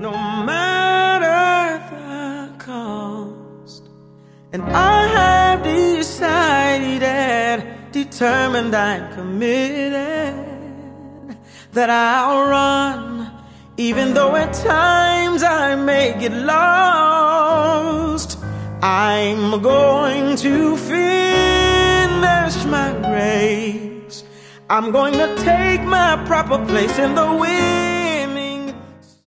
no matter the cost. And I have decided, determined and committed, that I'll run, even though at times I may get lost. I'm going to finish my race. I'm going to take my proper place in the wind.